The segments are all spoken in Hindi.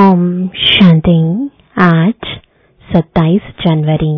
ओम शांति। आज 27 जनवरी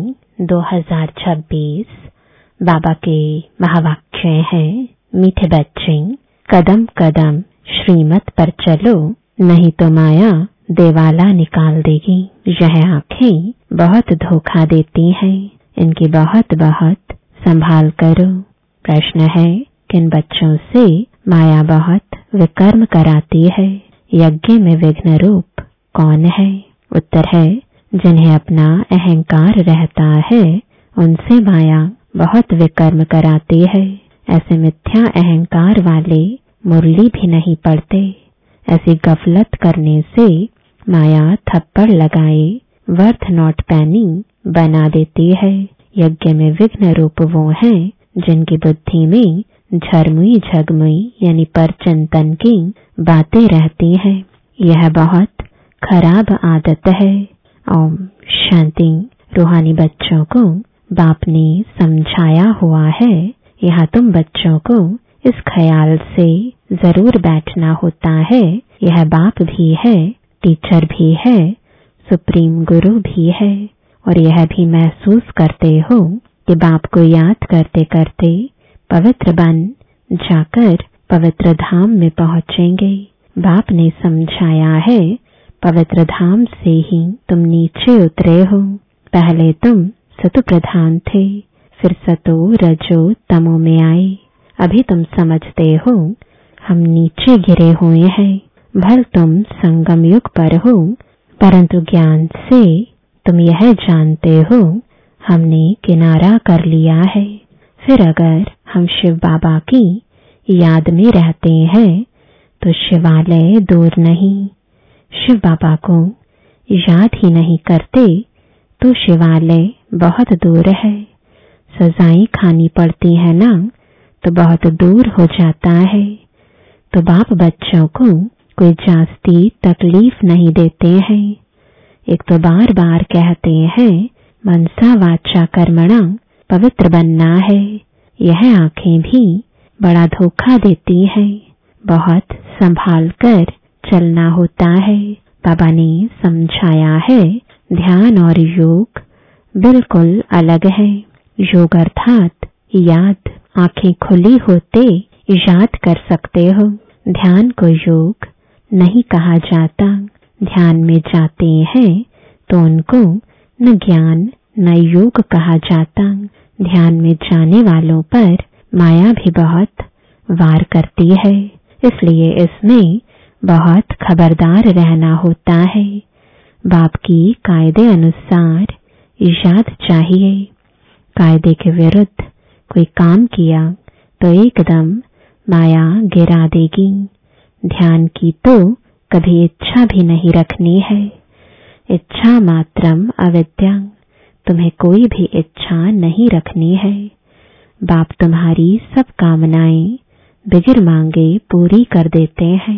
2026 बाबा के महावाक्य हैं, मीठे बच्चे कदम कदम श्रीमत पर चलो, नहीं तो माया देवाला निकाल देगी। यह आंखें बहुत धोखा देती हैं, इनकी बहुत बहुत संभाल करो। प्रश्न है, किन बच्चों से माया बहुत विकर्म कराती है? यज्ञ में विघ्न रूप कौन है? उत्तर है, जिन्हें अपना अहंकार रहता है उनसे माया बहुत विकर्म कराती है। ऐसे मिथ्या अहंकार वाले मुरली भी नहीं पढ़ते। ऐसी गफलत करने से माया थप्पड़ लगाए वर्थ नॉट पैनी बना देती है। यज्ञ में विघ्न रूप वो हैं जिनकी बुद्धि में झरमुई झगमुई यानी परचिंतन की बातें रहती हैं। यह बहुत खराब आदत है। ओम शांति। रूहानी बच्चों को बाप ने समझाया हुआ है, यहाँ तुम बच्चों को इस ख्याल से जरूर बैठना होता है, यह बाप भी है, टीचर भी है, सुप्रीम गुरु भी है, और यह भी महसूस करते हो कि बाप को याद करते करते पवित्र बन जाकर पवित्र धाम में पहुंचेंगे। बाप ने समझाया है, पवित्र धाम से ही तुम नीचे उतरे हो। पहले तुम सतो प्रधान थे, फिर सतो रजो तमो में आए। अभी तुम समझते हो हम नीचे गिरे हुए हैं। भल तुम संगम युग पर हो, परंतु ज्ञान से तुम यह जानते हो हमने किनारा कर लिया है। फिर अगर हम शिव बाबा की याद में रहते हैं तो शिवालय दूर नहीं। शिव बाबा को याद ही नहीं करते तो शिवालय बहुत दूर है। सजाएं खानी पड़ती है ना, तो बहुत दूर हो जाता है। तो बाप बच्चों को कोई जास्ती तकलीफ नहीं देते हैं। एक तो बार बार कहते हैं मनसा वाचा कर्मणा पवित्र बनना है। यह आंखें भी बड़ा धोखा देती हैं। बहुत संभाल कर चलना होता है। बाबा ने समझाया है, ध्यान और योग बिल्कुल अलग है। योग अर्थात याद, आंखें खुली होते याद कर सकते हो। ध्यान को योग नहीं कहा जाता। ध्यान में जाते हैं तो उनको न ज्ञान न योग कहा जाता। ध्यान में जाने वालों पर माया भी बहुत वार करती है, इसलिए इसमें बहुत खबरदार रहना होता है। बाप की कायदे अनुसार याद चाहिए। कायदे के विरुद्ध कोई काम किया तो एकदम माया गिरा देगी। ध्यान की तो कभी इच्छा भी नहीं रखनी है। इच्छा मात्रम अविद्या, तुम्हें कोई भी इच्छा नहीं रखनी है। बाप तुम्हारी सब कामनाएं बिगर मांगे पूरी कर देते हैं,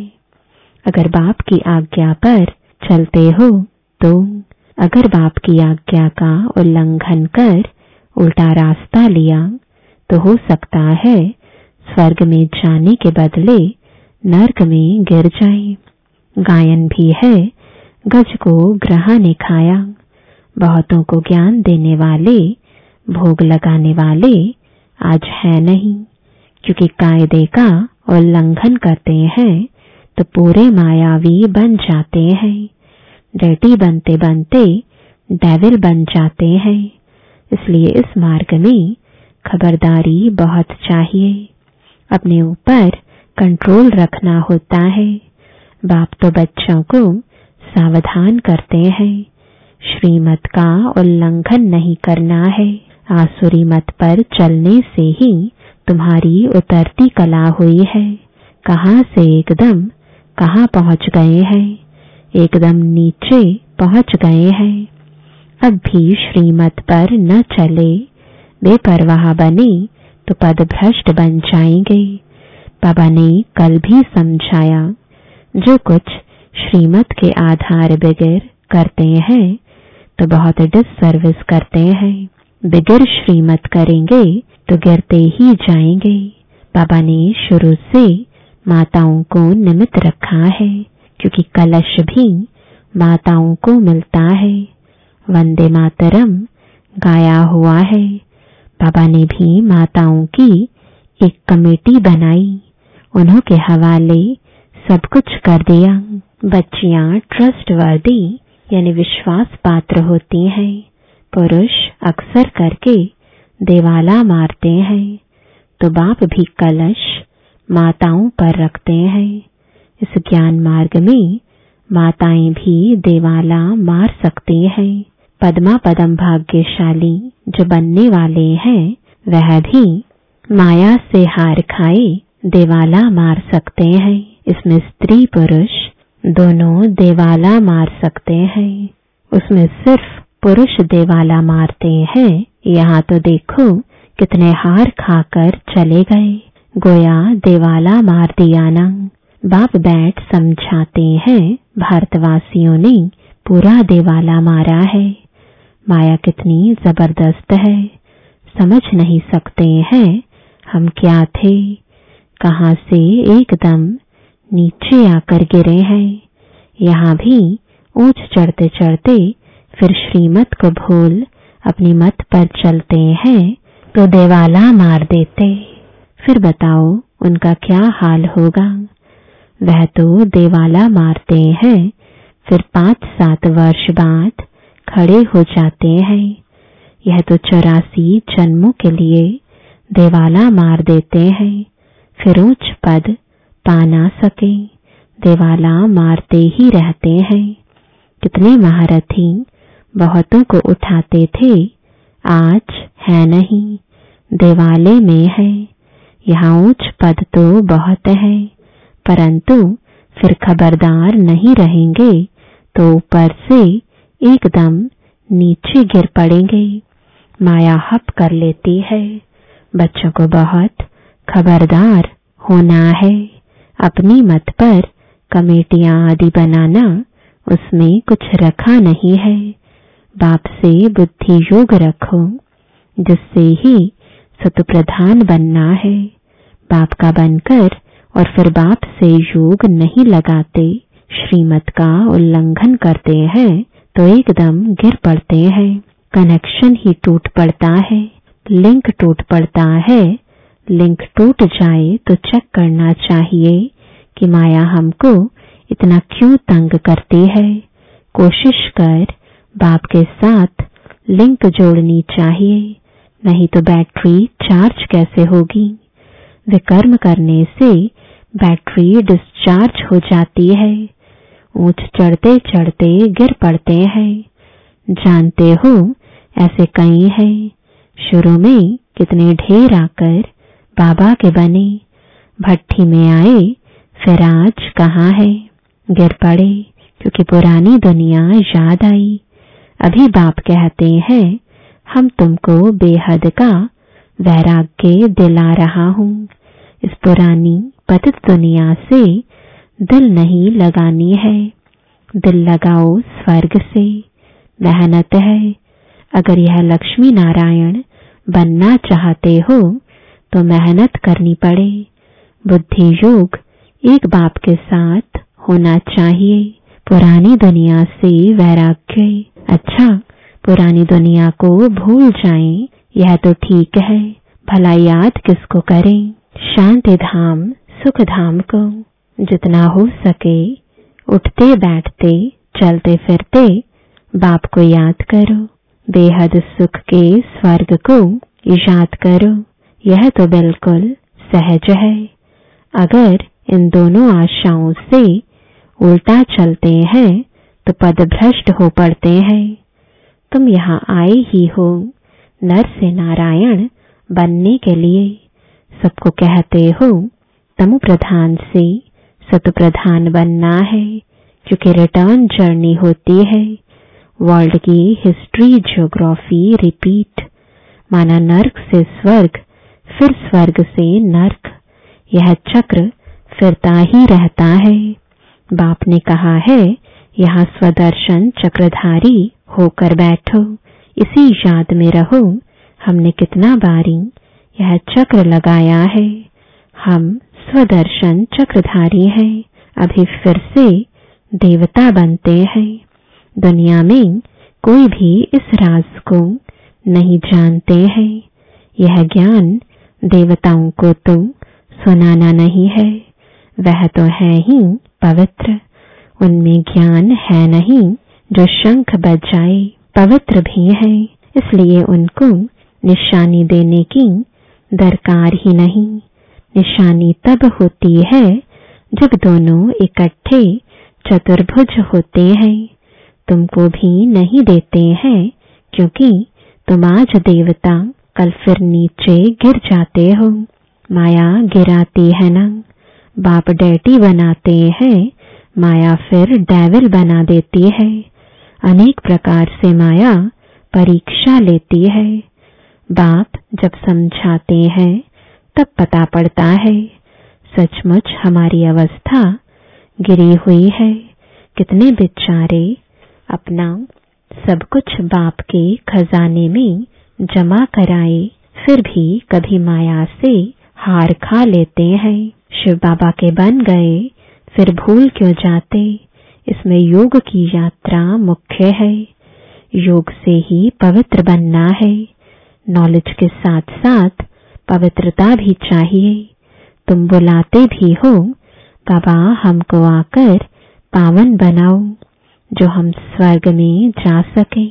अगर बाप की आज्ञा पर चलते हो तो। अगर बाप की आज्ञा का उल्लंघन कर उल्टा रास्ता लिया तो हो सकता है स्वर्ग में जाने के बदले नर्क में गिर जाए। गायन भी है, गज को ग्रहा ने खाया। बहुतों को ज्ञान देने वाले, भोग लगाने वाले आज है नहीं, क्योंकि कायदे का उल्लंघन करते हैं तो पूरे मायावी बन जाते हैं। डर्टी बनते बनते डेविल बन जाते हैं। इसलिए इस मार्ग में खबरदारी बहुत चाहिए। अपने ऊपर कंट्रोल रखना होता है। बाप तो बच्चों को सावधान करते हैं, श्रीमत का उल्लंघन नहीं करना है। आसुरी मत पर चलने से ही तुम्हारी उतरती कला हुई है। कहाँ से एकदम कहाँ पहुंच गए हैं, एकदम नीचे पहुंच गए हैं। अब भी श्रीमत पर न चले, बेपरवाह बने तो पद भ्रष्ट बन जाएंगे। बाबा ने कल भी समझाया, जो कुछ श्रीमत के आधार बगैर करते हैं तो बहुत डिससर्विस करते हैं। बगैर श्रीमत करेंगे तो गिरते ही जाएंगे। बाबा ने शुरू से माताओं को निमित्त रखा है, क्योंकि कलश भी माताओं को मिलता है। वंदे मातरम गाया हुआ है। बाबा ने भी माताओं की एक कमेटी बनाई, उन्हों के हवाले सब कुछ कर दिया। बच्चियां ट्रस्टवर्दी यानी विश्वास पात्र होती हैं। पुरुष अक्सर करके देवाला मारते हैं, तो बाप भी कलश माताओं पर रखते हैं। इस ज्ञान मार्ग में माताएं भी देवाला मार सकती हैं। पद्मा पदम भाग्यशाली जो बनने वाले हैं, वह भी माया से हार खाए देवाला मार सकते हैं। इसमें स्त्री पुरुष दोनों देवाला मार सकते हैं। उसमें सिर्फ पुरुष देवाला मारते हैं। यहाँ तो देखो कितने हार खाकर चले गए, गोया देवाला मार दिया ना। बाप बैठ समझाते हैं, भारतवासियों ने पूरा देवाला मारा है। माया कितनी जबरदस्त है, समझ नहीं सकते हैं हम क्या थे, कहां से एकदम नीचे आकर गिरे हैं। यहाँ भी ऊंच चढ़ते चढ़ते फिर श्रीमत को भूल अपनी मत पर चलते हैं, तो देवाला मार देते। फिर बताओ उनका क्या हाल होगा। वह तो देवाला मारते हैं, फिर 5-7 वर्ष बाद खड़े हो जाते हैं। यह तो 84 जन्मों के लिए देवाला मार देते हैं, फिर उच्च पद पा ना सके, देवाला मारते ही रहते हैं। कितने महारथी बहुतों को उठाते थे, आज है नहीं, देवाले में है। यहाँ उच्च पद तो बहुत है, परंतु फिर खबरदार नहीं रहेंगे तो ऊपर से एकदम नीचे गिर पड़ेंगे। माया हप कर लेती है। बच्चों को बहुत खबरदार होना है। अपनी मत पर कमेटियां आदि बनाना, उसमें कुछ रखा नहीं है। बाप से बुद्धि योग रखो, जिससे ही सतप्रधान बनना है। बाप का बनकर और फिर बाप से योग नहीं लगाते, श्रीमत का उल्लंघन करते हैं, तो एकदम गिर पड़ते हैं। कनेक्शन ही टूट पड़ता है, लिंक टूट पड़ता है। लिंक टूट जाए तो चेक करना चाहिए कि माया हमको इतना क्यों तंग करती है। कोशिश कर बाप के साथ लिंक जोड़नी चाहिए, नहीं तो बैटरी चार्ज कैसे होगी। विकर्म करने से बैटरी डिस्चार्ज हो जाती है। ऊंच चढ़ते चढ़ते गिर पड़ते हैं। जानते हो ऐसे कई हैं। शुरू में कितने ढेर आकर बाबा के बने, भट्टी में आए, फिर आज कहाँ है, गिर पड़े क्योंकि पुरानी दुनिया याद आई। अभी बाप कहते हैं, हम तुमको बेहद का वैराग्य दिला रहा हूँ। इस पुरानी पतित दुनिया से दिल नहीं लगानी है, दिल लगाओ स्वर्ग से। मेहनत है। अगर यह लक्ष्मी नारायण बनना चाहते हो तो मेहनत करनी पड़े। बुद्धि योग एक बाप के साथ होना चाहिए। पुरानी दुनिया से वैराग्य। अच्छा, पुरानी दुनिया को भूल जाएं, यह तो ठीक है, भला याद किसको करें। शांति धाम सुख धाम को जितना हो सके उठते बैठते चलते फिरते बाप को याद करो। बेहद सुख के स्वर्ग को याद करो। यह तो बिल्कुल सहज है। अगर इन दोनों आशाओं से उल्टा चलते हैं तो पदभ्रष्ट हो पड़ते हैं। तुम यहाँ आए ही हो नर से नारायण बनने के लिए। सबको कहते हो तमो प्रधान से सतो प्रधान बनना है, क्योंकि रिटर्न जर्नी होती है। वर्ल्ड की हिस्ट्री ज्योग्राफी रिपीट, माना नर्क से स्वर्ग, फिर स्वर्ग से नर्क। यह चक्र फिरता ही रहता है। बाप ने कहा है, यहाँ स्वदर्शन चक्रधारी होकर बैठो, इसी याद में रहो। हमने कितना बारी यह चक्र लगाया है। हम स्वदर्शन चक्रधारी हैं। अभी फिर से देवता बनते हैं। दुनिया में कोई भी इस राज को नहीं जानते हैं। यह ज्ञान देवताओं को तो सुनाना नहीं है, वह तो है ही पवित्र। उनमें ज्ञान है नहीं जो शंख बजाए, पवित्र भी है, इसलिए उनको निशानी देने की दरकार ही नहीं। निशानी तब होती है जब दोनों इकट्ठे चतुर्भुज होते हैं। तुमको भी नहीं देते हैं क्योंकि तुम आज देवता कल फिर नीचे गिर जाते हो। माया गिराती है ना, बाप डैडी बनाते हैं, माया फिर डेविल बना देती है। अनेक प्रकार से माया परीक्षा लेती है। बाप जब समझाते हैं तब पता पड़ता है सचमुच हमारी अवस्था गिरी हुई है। कितने बेचारे अपना सब कुछ बाप के खजाने में जमा कराए, फिर भी कभी माया से हार खा लेते हैं। शिव बाबा के बन गए फिर भूल क्यों जाते। इसमें योग की यात्रा मुख्य है। योग से ही पवित्र बनना है। नॉलेज के साथ साथ पवित्रता भी चाहिए। तुम बुलाते भी हो, बाबा हमको आकर पावन बनाओ जो हम स्वर्ग में जा सके।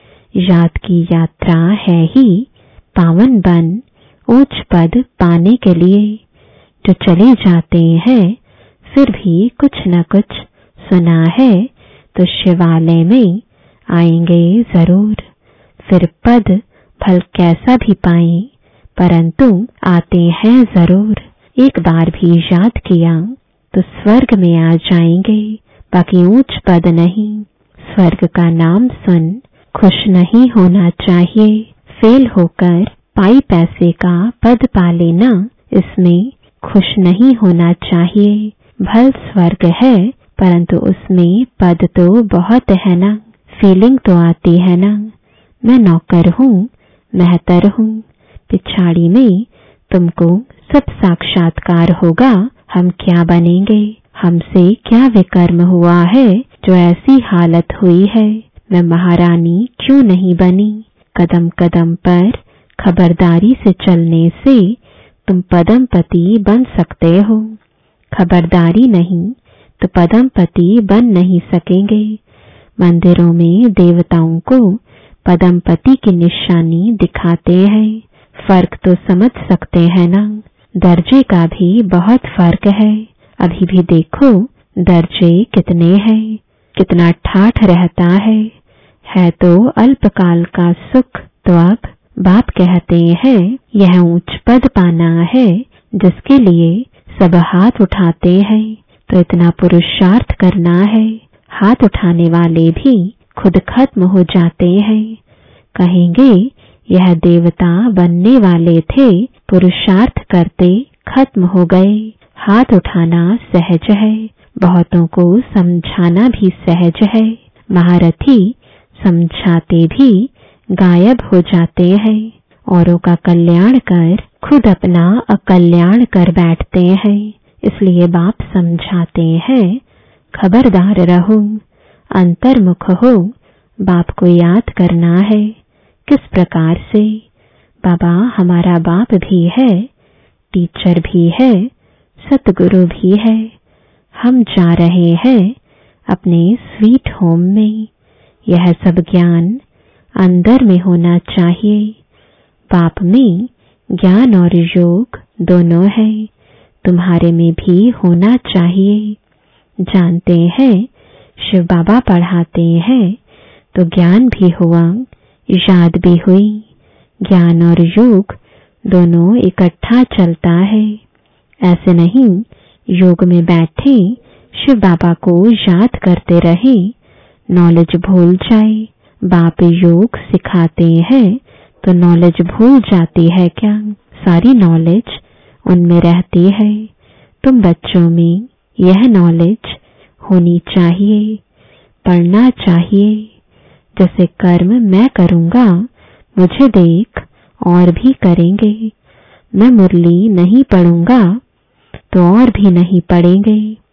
याद की यात्रा है ही पावन बन उच्च पद पाने के लिए। जो चले जाते हैं फिर भी कुछ न कुछ सुना है तो शिवालय में आएंगे जरूर। फिर पद फल कैसा भी पाए परंतु आते हैं जरूर। एक बार भी याद किया तो स्वर्ग में आ जाएंगे, बाकी ऊंच पद नहीं। स्वर्ग का नाम सुन खुश नहीं होना चाहिए। फेल होकर पाई पैसे का पद पा लेना, इसमें खुश नहीं होना चाहिए। भल स्वर्ग है परंतु उसमें पद तो बहुत है ना। फीलिंग तो आती है ना, मैं नौकर हूँ, मेहतर हूँ। पिछाड़ी में तुमको सब साक्षात्कार होगा। हम क्या बनेंगे, हमसे क्या विकर्म हुआ है जो ऐसी हालत हुई है। मैं महारानी क्यों नहीं बनी। कदम कदम पर खबरदारी से चलने से तुम पदमपति बन सकते हो। खबरदारी नहीं तो पदमपति बन नहीं सकेंगे। मंदिरों में देवताओं को पदमपति की निशानी दिखाते हैं। फर्क तो समझ सकते हैं ना। दर्जे का भी बहुत फर्क है। अभी भी देखो दर्जे कितने हैं, कितना ठाठ रहता है तो अल्पकाल का सुख। तो अब बाप कहते हैं यह ऊंच पद पाना है जिसके लिए सब हाथ उठाते हैं, तो इतना पुरुषार्थ करना है। हाथ उठाने वाले भी खुद खत्म हो जाते हैं। कहेंगे यह देवता बनने वाले थे, पुरुषार्थ करते खत्म हो गए। हाथ उठाना सहज है, बहुतों को समझाना भी सहज है। महारथी समझाते भी गायब हो जाते हैं। औरों का कल्याण कर खुद अपना अकल्याण कर बैठते हैं। इसलिए बाप समझाते हैं खबरदार रहो, अंतर्मुख हो। बाप को याद करना है। किस प्रकार से? बाबा हमारा बाप भी है, टीचर भी है, सतगुरु भी है। हम जा रहे हैं अपने स्वीट होम में। यह सब ज्ञान अंदर में होना चाहिए। बाप में ज्ञान और योग दोनों है, तुम्हारे में भी होना चाहिए। जानते हैं शिव बाबा पढ़ाते हैं तो ज्ञान भी हुआ, याद भी हुई। ज्ञान और योग दोनों इकट्ठा चलता है। ऐसे नहीं योग में बैठे शिव बाबा को याद करते रहे, नॉलेज भूल जाए। बाप योग सिखाते हैं तो नॉलेज भूल जाती है क्या? सारी नॉलेज उनमें रहती है। तुम बच्चों में यह नॉलेज होनी चाहिए, पढ़ना चाहिए। जैसे कर्म मैं करूंगा मुझे देख और भी करेंगे। मैं मुरली नहीं पढ़ूंगा तो और भी नहीं पढ़ेंगे।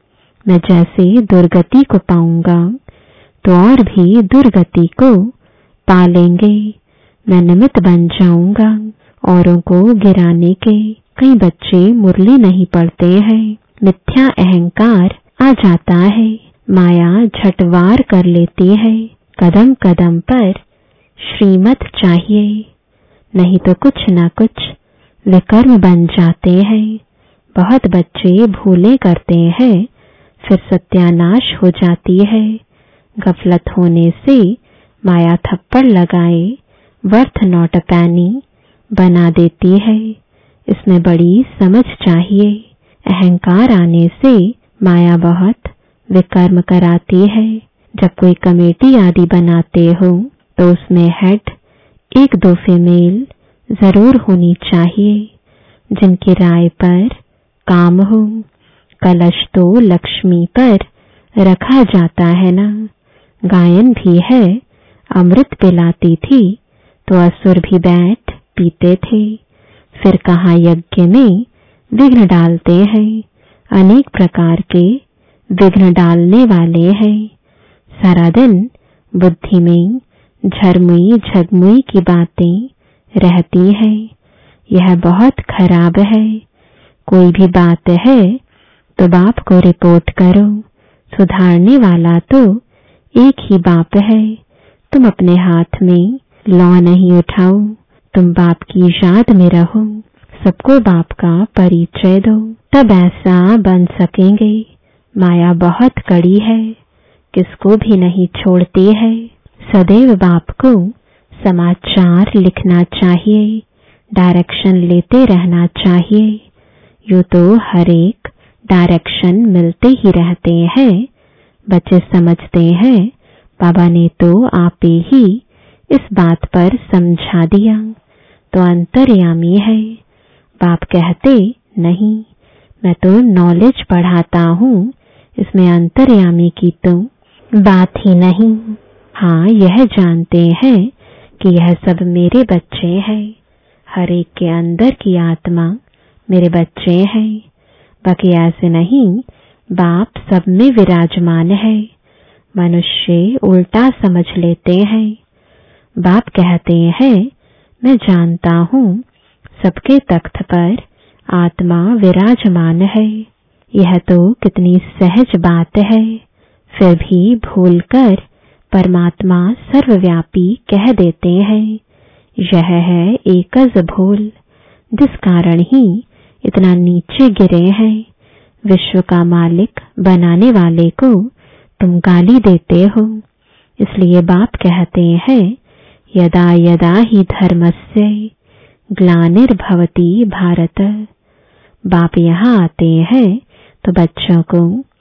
मैं जैसे दुर्गति को पाऊंगा तो और भी दुर्गति को पा लेंगे। मैं निमित्त बन जाऊंगा औरों को गिराने के। कई बच्चे मुरली नहीं पढ़ते हैं, मिथ्या अहंकार आ जाता है, माया झटवार कर लेती है। कदम कदम पर श्रीमत चाहिए, नहीं तो कुछ ना कुछ विकर्म बन जाते हैं। बहुत बच्चे भूलें करते हैं, फिर सत्यानाश हो जाती है। गफलत होने से माया थप्पड़ लगाए वर्थ नॉट अ पैनी बना देती है। इसमें बड़ी समझ चाहिए। अहंकार आने से माया बहुत विकर्म कराती है। जब कोई कमेटी आदि बनाते हो तो उसमें हेड 1-2 फीमेल जरूर होनी चाहिए, जिनकी राय पर काम हो। कलश तो लक्ष्मी पर रखा जाता है ना। गायन भी है, अमृत पिलाती थी तो असुर भी बैठ पीते थे। फिर कहाँ यज्ञ में विघ्न डालते हैं। अनेक प्रकार के विघ्न डालने वाले हैं। सारा दिन बुद्धि में झरमुई झगमुई की बातें रहती हैं। यह बहुत खराब है। कोई भी बात है तो बाप को रिपोर्ट करो। सुधारने वाला तो एक ही बाप है। तुम अपने हाथ में लौ नहीं उठाओ। तुम बाप की याद में रहो। सबको बाप का परिचय दो, तब ऐसा बन सकेंगे। माया बहुत कड़ी है, किसको भी नहीं छोड़ती है। सदैव बाप को समाचार लिखना चाहिए, डायरेक्शन लेते रहना चाहिए। यूं तो हर एक डायरेक्शन मिलते ही रहते हैं। बच्चे समझते हैं बाबा ने तो आपे ही इस बात पर समझा दिया, तो अंतर्यामी है। बाप कहते नहीं, मैं तो नॉलेज पढ़ाता हूँ, इसमें अंतर्यामी की तो बात ही नहीं। हाँ, यह जानते हैं कि यह सब मेरे बच्चे हैं। हर एक के अंदर की आत्मा मेरे बच्चे हैं। बाकी ऐसे नहीं, बाप सब में विराजमान है। मनुष्य उल्टा समझ लेते हैं। बाप कहते हैं, मैं जानता हूँ सबके तख्त पर आत्मा विराजमान है। यह तो कितनी सहज बात है। फिर भी भूलकर परमात्मा सर्वव्यापी कह देते हैं। यह है एकज भूल, जिस कारण ही इतना नीचे गिरे हैं। विश्व का मालिक बनाने वाले को तुम गाली देते हो। इसलिए बाप कहते हैं, यदा यदा ही धर्मस्य ग्लानिर्भवति भारत। बाप यहाँ आते हैं तो बच्चों को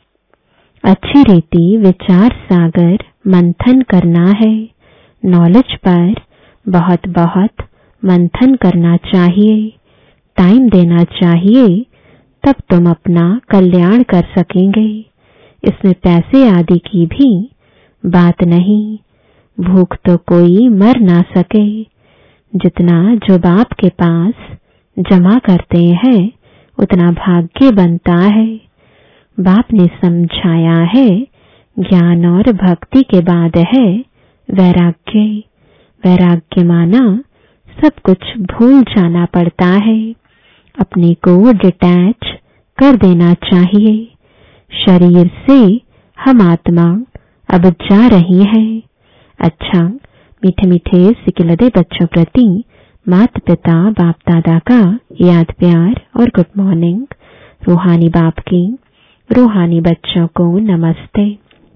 अच्छी रीति विचार सागर मंथन करना है। नॉलेज पर बहुत बहुत मंथन करना चाहिए, टाइम देना चाहिए, तब तुम अपना कल्याण कर सकेंगे। इसमें पैसे आदि की भी बात नहीं। भूख तो कोई मर ना सके। जितना जो बाप के पास जमा करते हैं उतना भाग्य बनता है। बाप ने समझाया है, ज्ञान और भक्ति के बाद है वैराग्य। वैराग्य माना सब कुछ भूल जाना पड़ता है। अपने को डिटैच कर देना चाहिए। शरीर से हम आत्मा अब जा रही है। अच्छा, मीठे मीठे सिकिलदे बच्चों प्रति माता पिता बाप दादा का याद प्यार और गुड मॉर्निंग। रूहानी बाप की रूहानी बच्चों को नमस्ते।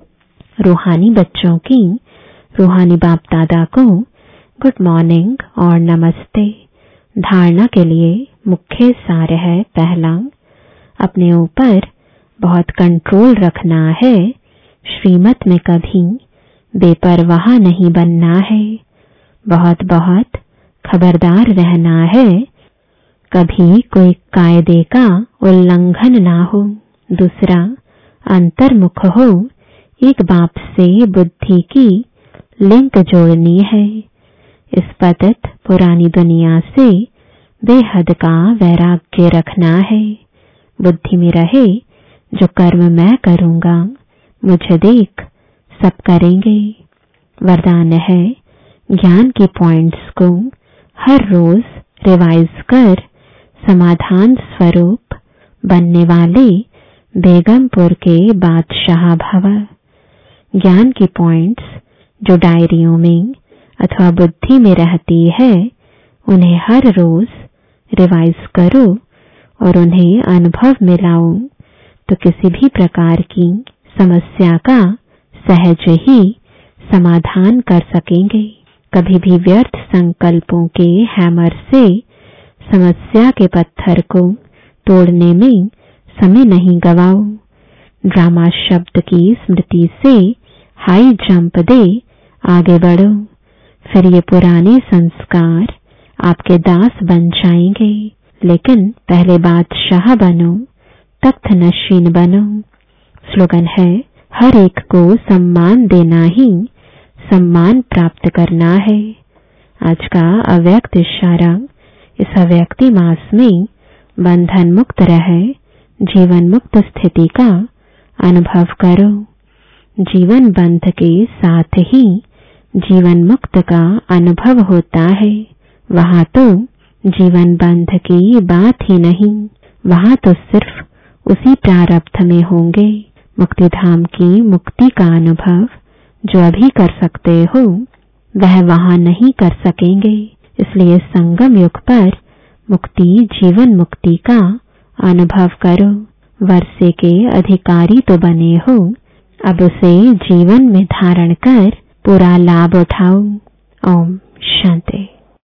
रूहानी बच्चों की रूहानी बाप दादा को गुड मॉर्निंग और नमस्ते। धारणा के लिए मुख्य सार है, पहला, अपने ऊपर बहुत कंट्रोल रखना है। श्रीमत में कभी बेपरवाह नहीं बनना है। बहुत बहुत खबरदार रहना है, कभी कोई कायदे का उल्लंघन ना हो। दूसरा, अंतर्मुख हो। एक बाप से बुद्धि की लिंक जोड़नी है। इस पतित पुरानी दुनिया से बेहद का वैराग्य रखना है। बुद्धि में रहे जो कर्म मैं करूंगा मुझे देख सब करेंगे। वरदान है ज्ञान के पॉइंट्स को हर रोज रिवाइज कर समाधान स्वरूप बनने वाले बेगमपुर के बादशाह भव। ज्ञान की पॉइंट्स जो डायरियों में अथवा बुद्धि में रहती है उन्हें हर रोज रिवाइज करो और उन्हें अनुभव में लाओ तो किसी भी प्रकार की समस्या का सहज ही समाधान कर सकेंगे। कभी भी व्यर्थ संकल्पों के हैमर से समस्या के पत्थर को तोड़ने में समय नहीं गवाओ। ड्रामा शब्द की स्मृति से हाई जंप दे आगे बढ़ो, फिर ये पुराने संस्कार आपके दास बन जाएंगे। लेकिन पहले बादशाह बनो, तख्त नशीन बनो। स्लोगन है हर एक को सम्मान देना ही सम्मान प्राप्त करना है। आज का अव्यक्त इशारा, इस अव्यक्ति मास में बंधन मुक्त रहे जीवन मुक्त स्थिति का अनुभव करो। जीवन बंध के साथ ही जीवन मुक्त का अनुभव होता है। वहां तो जीवन बंध की बात ही नहीं, वहां तो सिर्फ उसी प्रारब्ध में होंगे। मुक्ति धाम की मुक्ति का अनुभव जो अभी कर सकते हो वह वहां नहीं कर सकेंगे। इसलिए संगम युग पर मुक्ति जीवन मुक्ति का अनुभव करो। वर्षे के अधिकारी तो बने हो, अब उसे जीवन में धारण कर पूरा लाभ उठाओ। ओम शांति।